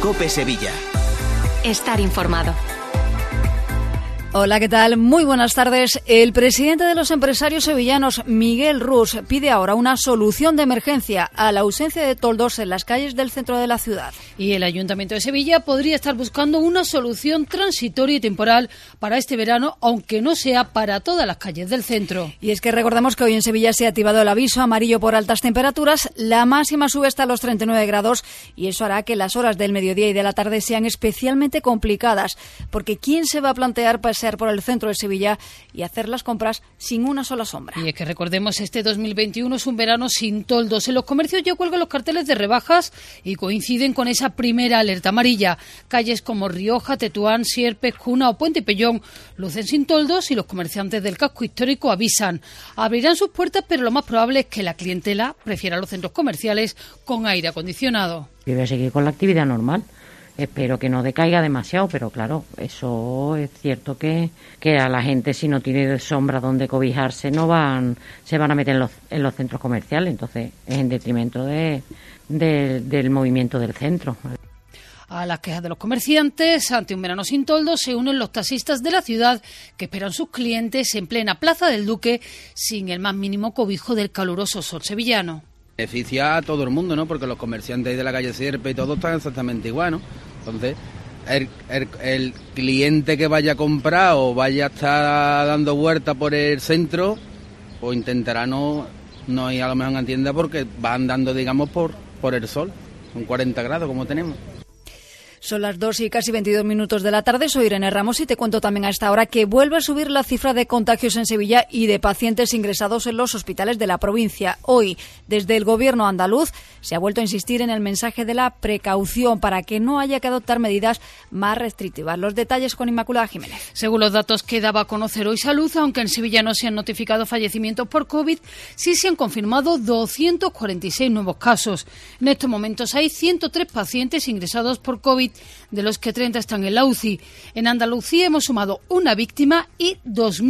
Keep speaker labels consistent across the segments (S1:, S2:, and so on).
S1: COPE Sevilla.
S2: Estar informado.
S3: Hola, ¿qué tal? Muy buenas tardes. El presidente de los empresarios sevillanos, Miguel Rus, pide ahora una solución de emergencia a la ausencia de toldos en las calles del centro de la ciudad.
S4: Y el Ayuntamiento de Sevilla podría estar buscando una solución transitoria y temporal para este verano, aunque no sea para todas las calles del centro.
S3: Y es que recordemos que hoy en Sevilla se ha activado el aviso amarillo por altas temperaturas. La máxima sube hasta los 39 grados y eso hará que las horas del mediodía y de la tarde sean especialmente complicadas, porque ¿quién se va a plantear pasear por el centro de Sevilla y hacer las compras sin una sola sombra?
S4: Y es que recordemos, este 2021 es un verano sin toldos. En los comercios ya cuelgan los carteles de rebajas y coinciden con esa primera alerta amarilla. Calles como Rioja, Tetuán, Sierpes, Cuna o Puente Pellón lucen sin toldos y los comerciantes del casco histórico avisan. Abrirán sus puertas, pero lo más probable es que la clientela prefiera los centros comerciales con aire acondicionado.
S5: Yo voy a seguir con la actividad normal. Espero que no decaiga demasiado, pero claro, eso es cierto que a la gente, si no tiene sombra donde cobijarse, se van a meter en los centros comerciales, entonces es en detrimento del movimiento del centro.
S4: A las quejas de los comerciantes ante un verano sin toldos se unen los taxistas de la ciudad que esperan sus clientes en plena Plaza del Duque sin el más mínimo cobijo del caluroso sol sevillano.
S6: Beneficia a todo el mundo, ¿no? Porque los comerciantes de la calle Sierpe y todo están exactamente igual, ¿no? Entonces, el cliente que vaya a comprar o vaya a estar dando vuelta por el centro, pues intentará no ir a lo mejor a una tienda porque va andando, digamos, por el sol, con 40 grados como tenemos.
S3: Son las 2 y casi 22 minutos de la tarde. Soy Irene Ramos y te cuento también a esta hora que vuelve a subir la cifra de contagios en Sevilla y de pacientes ingresados en los hospitales de la provincia. Hoy, desde el Gobierno andaluz, se ha vuelto a insistir en el mensaje de la precaución para que no haya que adoptar medidas más restrictivas. Los detalles con Inmaculada Jiménez.
S4: Según los datos que daba a conocer hoy Salud, aunque en Sevilla no se han notificado fallecimientos por COVID, sí se han confirmado 246 nuevos casos. En estos momentos hay 103 pacientes ingresados por COVID, de los que 30 están en la UCI. En Andalucía hemos sumado una víctima y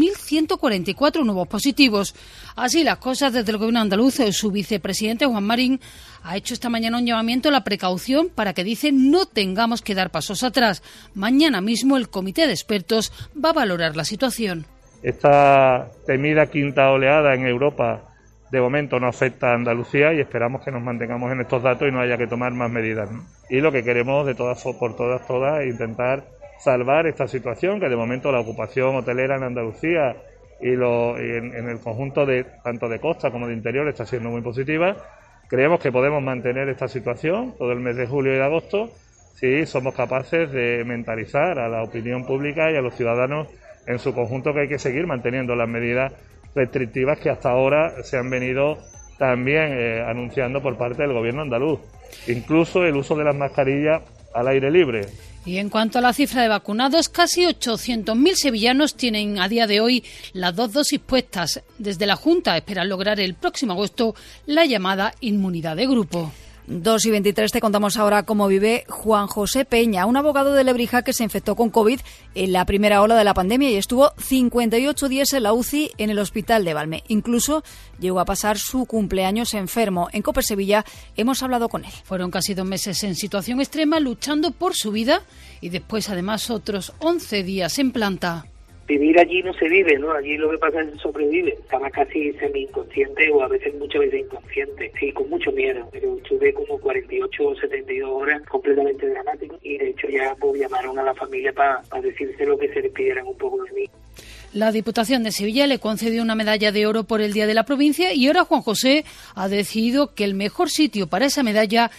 S4: 2.144 nuevos positivos. Así las cosas, desde el Gobierno andaluz, su vicepresidente Juan Marín ha hecho esta mañana un llamamiento a la precaución para que, dice, no tengamos que dar pasos atrás. Mañana mismo el comité de expertos va a valorar la situación.
S7: Esta temida quinta oleada en Europa de momento no afecta a Andalucía y esperamos que nos mantengamos en estos datos y no haya que tomar más medidas, ¿no? Y lo que queremos de todas es intentar salvar esta situación, que de momento la ocupación hotelera en Andalucía y en el conjunto de tanto de costa como de interior está siendo muy positiva. Creemos que podemos mantener esta situación todo el mes de julio y de agosto si somos capaces de mentalizar a la opinión pública y a los ciudadanos en su conjunto que hay que seguir manteniendo las medidas restrictivas que hasta ahora se han venido también anunciando por parte del Gobierno andaluz. Incluso el uso de las mascarillas al aire libre.
S4: Y en cuanto a la cifra de vacunados, casi 800.000 sevillanos tienen a día de hoy las 2 dosis puestas. Desde la Junta esperan lograr el próximo agosto la llamada inmunidad de grupo.
S3: 2 y 23 te contamos ahora cómo vive Juan José Peña, un abogado de Lebrija que se infectó con COVID en la primera ola de la pandemia y estuvo 58 días en la UCI en el hospital de Valme. Incluso llegó a pasar su cumpleaños enfermo. En COPE Sevilla hemos hablado con él.
S4: Fueron casi 2 meses en situación extrema luchando por su vida y después además otros 11 días en planta.
S8: Vivir allí no se vive, ¿no? Allí lo que pasa es que se sobrevive. Estaba casi semi-inconsciente o muchas veces inconsciente. Sí, con mucho miedo. Pero estuve como 48 o 72 horas completamente dramático y de hecho ya llamaron a la familia para decírselo, que se despidieran un poco de mí.
S4: La Diputación de Sevilla le concedió una medalla de oro por el Día de la Provincia y ahora Juan José ha decidido que el mejor sitio para esa medalla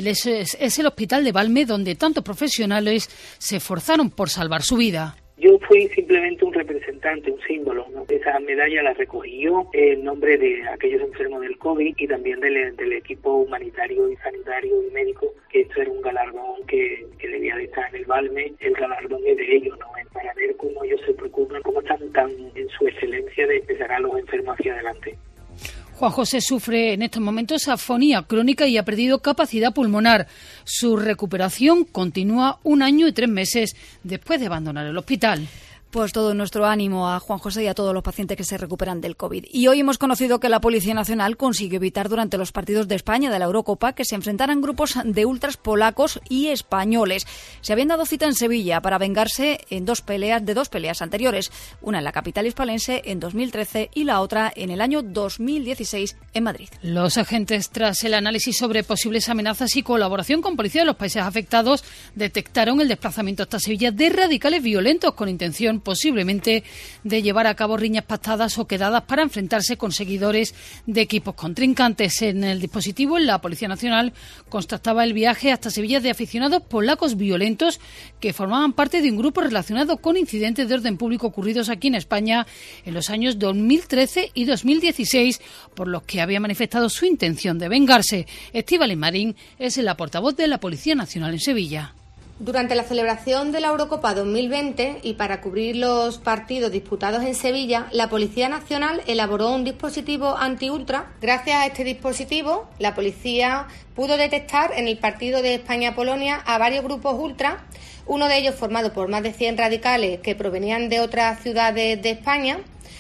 S4: es el Hospital de Valme, donde tantos profesionales se esforzaron por salvar su vida.
S8: Yo fui simplemente un representante, un símbolo, ¿no? Esa medalla la recogí yo en nombre de aquellos enfermos del COVID y también del equipo humanitario y sanitario y médico, que esto era un galardón que debía de estar en el Valme. El galardón es de ellos, ¿no? Es para ver cómo ellos se preocupan, cómo están tan en su excelencia de empezar a los enfermos hacia adelante.
S4: Juan José sufre en estos momentos afonía crónica y ha perdido capacidad pulmonar. Su recuperación continúa 1 año y 3 meses después de abandonar el hospital.
S3: Pues todo nuestro ánimo a Juan José y a todos los pacientes que se recuperan del COVID. Y hoy hemos conocido que la Policía Nacional consiguió evitar durante los partidos de España de la Eurocopa que se enfrentaran grupos de ultras polacos y españoles. Se habían dado cita en Sevilla para vengarse de dos peleas anteriores, una en la capital hispalense en 2013 y la otra en el año 2016 en Madrid.
S4: Los agentes, tras el análisis sobre posibles amenazas y colaboración con policía de los países afectados, detectaron el desplazamiento hasta Sevilla de radicales violentos con intención posiblemente de llevar a cabo riñas pactadas o quedadas para enfrentarse con seguidores de equipos contrincantes. En el dispositivo, la Policía Nacional constataba el viaje hasta Sevilla de aficionados polacos violentos que formaban parte de un grupo relacionado con incidentes de orden público ocurridos aquí en España en los años 2013 y 2016, por los que había manifestado su intención de vengarse. Estíbaliz Marín es la portavoz de la Policía Nacional en Sevilla.
S1: Durante la celebración de la Eurocopa 2020 y para cubrir los partidos disputados en Sevilla, la Policía Nacional elaboró un dispositivo anti-ultra. Gracias a este dispositivo, la policía pudo detectar en el partido de España-Polonia a varios grupos ultra, uno de ellos formado por más de 100 radicales que provenían de otras ciudades de España,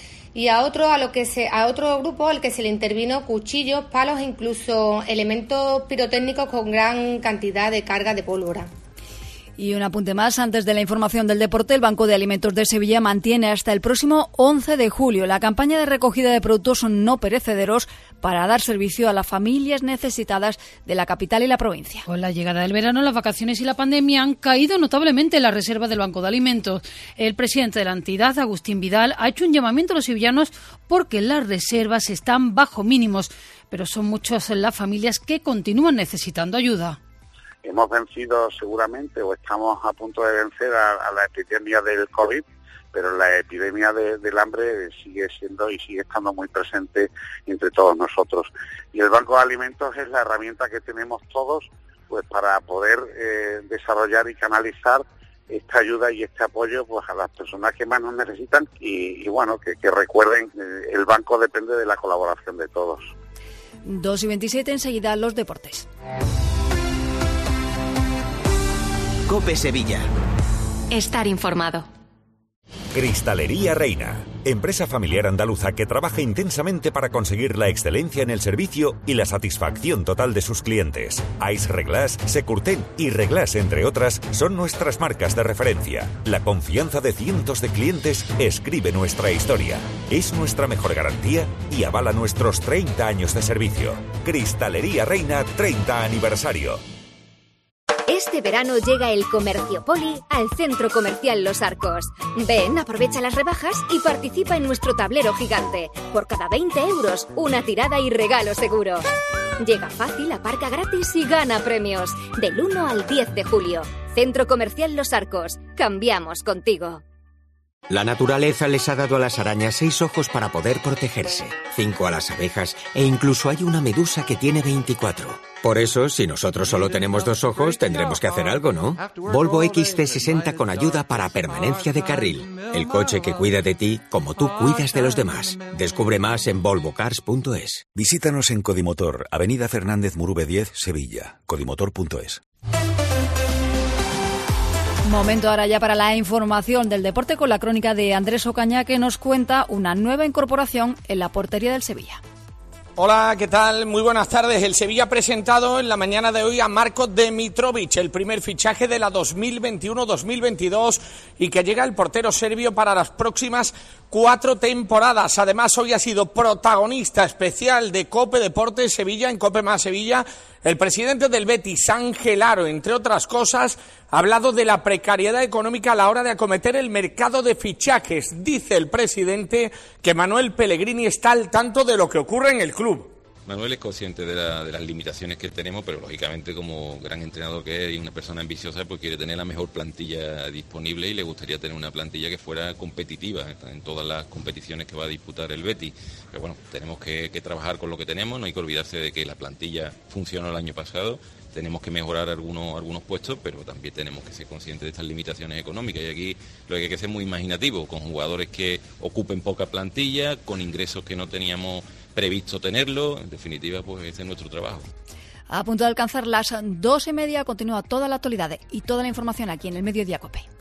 S1: y a otro grupo al que se le intervino cuchillos, palos e incluso elementos pirotécnicos con gran cantidad de carga de pólvora.
S3: Y un apunte más, antes de la información del deporte, el Banco de Alimentos de Sevilla mantiene hasta el próximo 11 de julio la campaña de recogida de productos no perecederos para dar servicio a las familias necesitadas de la capital y la provincia.
S4: Con la llegada del verano, las vacaciones y la pandemia han caído notablemente las reservas del Banco de Alimentos. El presidente de la entidad, Agustín Vidal, ha hecho un llamamiento a los sevillanos porque las reservas están bajo mínimos, pero son muchas las familias que continúan necesitando ayuda.
S9: Hemos vencido seguramente o estamos a punto de vencer a la epidemia del COVID, pero la epidemia del hambre sigue siendo y sigue estando muy presente entre todos nosotros. Y el Banco de Alimentos es la herramienta que tenemos todos pues para poder desarrollar y canalizar esta ayuda y este apoyo pues a las personas que más nos necesitan y bueno, que recuerden, el banco depende de la colaboración de todos.
S3: 2:27, enseguida los deportes.
S10: COPE Sevilla.
S2: Estar informado.
S11: Cristalería Reina, empresa familiar andaluza que trabaja intensamente para conseguir la excelencia en el servicio y la satisfacción total de sus clientes. Ice Reglass, Securten y Reglass, entre otras, son nuestras marcas de referencia. La confianza de cientos de clientes escribe nuestra historia. Es nuestra mejor garantía y avala nuestros 30 años de servicio. Cristalería Reina 30 aniversario.
S12: Este verano llega el Comercio Poli al Centro Comercial Los Arcos. Ven, aprovecha las rebajas y participa en nuestro tablero gigante. Por cada 20 euros, una tirada y regalo seguro. Llega fácil, aparca gratis y gana premios. Del 1 al 10 de julio. Centro Comercial Los Arcos. Cambiamos contigo.
S10: La naturaleza les ha dado a las arañas 6 ojos para poder protegerse, 5 a las abejas e incluso hay una medusa que tiene 24. Por eso, si nosotros solo tenemos 2 ojos, tendremos que hacer algo, ¿no? Volvo XC60 con ayuda para permanencia de carril. El coche que cuida de ti como tú cuidas de los demás. Descubre más en volvocars.es.
S13: Visítanos en Codimotor, Avenida Fernández Murube 10, Sevilla. Codimotor.es.
S3: Momento ahora ya para la información del deporte con la crónica de Andrés Ocaña, que nos cuenta una nueva incorporación en la portería del Sevilla.
S14: Hola, ¿qué tal? Muy buenas tardes. El Sevilla ha presentado en la mañana de hoy a Marko Dimitrovic, el primer fichaje de la 2021-2022 y que llega el portero serbio para las próximas 4 temporadas. Además, hoy ha sido protagonista especial de COPE Deportes Sevilla, en COPE Más Sevilla. El presidente del Betis, Ángel Aro, entre otras cosas, ha hablado de la precariedad económica a la hora de acometer el mercado de fichajes. Dice el presidente que Manuel Pellegrini está al tanto de lo que ocurre en el club.
S15: Manuel es consciente de las limitaciones que tenemos, pero lógicamente como gran entrenador que es y una persona ambiciosa, pues quiere tener la mejor plantilla disponible y le gustaría tener una plantilla que fuera competitiva en todas las competiciones que va a disputar el Betis. Pero bueno, tenemos que trabajar con lo que tenemos, no hay que olvidarse de que la plantilla funcionó el año pasado. Tenemos que mejorar algunos puestos, pero también tenemos que ser conscientes de estas limitaciones económicas. Y aquí lo que hay que ser muy imaginativo, con jugadores que ocupen poca plantilla, con ingresos que no teníamos previsto tenerlo. En definitiva, pues ese es nuestro trabajo.
S3: A punto de alcanzar las 2:30, continúa toda la actualidad y toda la información aquí en el Mediodía COPE.